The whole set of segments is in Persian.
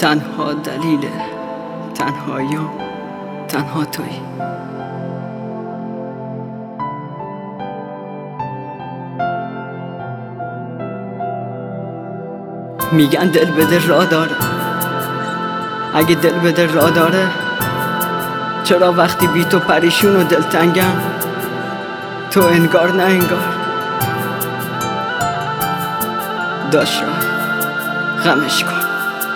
تنها دلیل تنهاییام تنها تویی. میگن دل بده راه داره، اگه دل بده راه داره چرا وقتی بی تو پریشون و دلتنگم تو انگار نه انگار داشت غمش کن.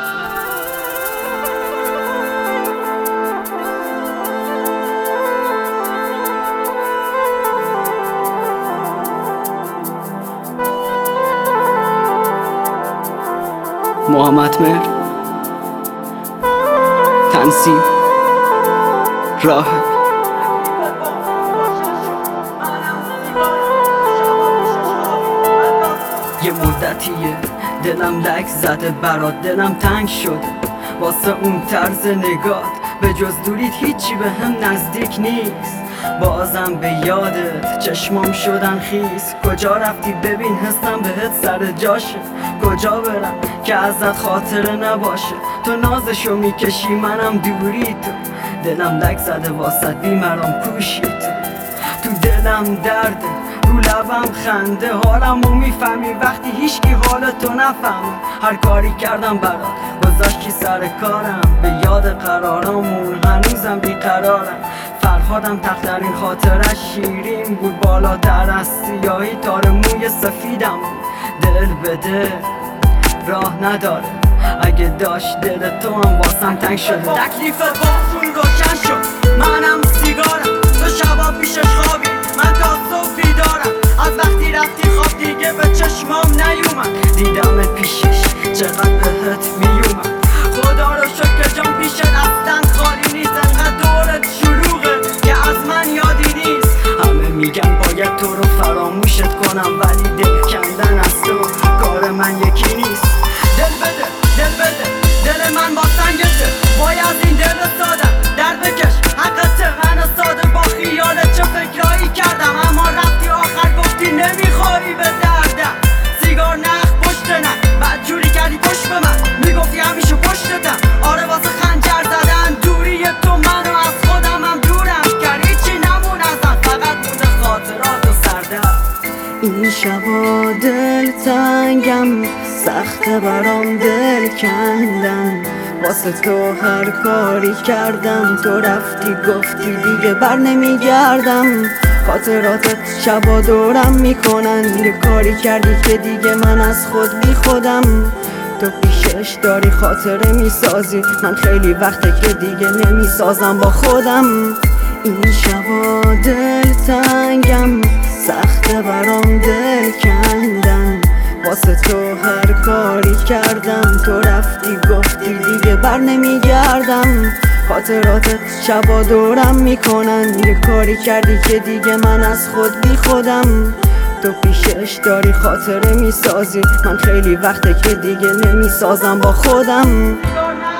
محمد مهر، تنظیم راهب. یه مدتیه دلم لک زده برات، دلم تنگ شده واسه اون طرز نگات، به جز دوریت هیچی به هم نزدیک نیست. بازم به یادت چشمام شدن خیس، کجا رفتی ببین حسم بهت سر جاشه، کجا برم که ازت خاطره نباشه. تو نازشو میکشی منم دوری تو، دلم لک زده واسه بیمرام کوشی تو دلم درده رو لبم خنده، حالمو میفهمی وقتی هیچکی حال تو نفهمه. هر کاری کردم برات گذاشتی سر کارم، به یاد قرارامون هنوزم بیقرارم. فرهادم تخترین خاطرش شیرین بود، بالاتر از سیاهی تار موی سفیدم بود. دل بده راه نداره، اگه داشت دل تو هم واسم تنگ شده. تکلیف باشون روشن شد، منم سیگارم تو شبا پیشش خوابی، من تا صبح بیدارم. از وقتی رفتی خواب دیگه به چشمام نیومد، دیدمت پیشش چقدر بهت میومد. خدا رو شکر جام پیشت اصلا خالی نیست، انقدر دورت شلوغه که از من یادی نیست. همه میگن باید تو رو فراموشت کنم، ولی دل کندن از تو کار من یکی نیست. دل بده دل بده دل من با سنگته، وای از این دل ساده در بکش حقته. من ساده با خیالت چه فکرایی کردم، اما رفتی آخر گفتی نمیخوری به دردم. سیگار نخ پشت نه، بعد جوری کردی پشت به من، میگفتی همیشه پشتتم. آره واسه خنجر زدن دوری تو منو از خودمم دورم کرد، هیچی نمون ازم فقط مونده خاطرات و سردرد. این شبا دل تنگم سخته برام دل کندن، واسه تو هر کاری کردم تو رفتی گفتی دیگه بر نمیگردم. خاطراتت شبا دورم میکنن، یه کاری کردی که دیگه من از خود بی خودم. تو پیشش داری خاطره میسازی، من خیلی وقته که دیگه نمیسازم با خودم. این شبا دل تنگم سخته برام دل کندن، واسه تو هر کاری کردم تو رفتی گفتی دیگه بر نمیگردم. خاطراتت شبا دورم میکنن، یه کاری کردی که دیگه من از خود بی خودم. تو پیشش داری خاطره میسازی، من خیلی وقته که دیگه نمیسازم با خودم.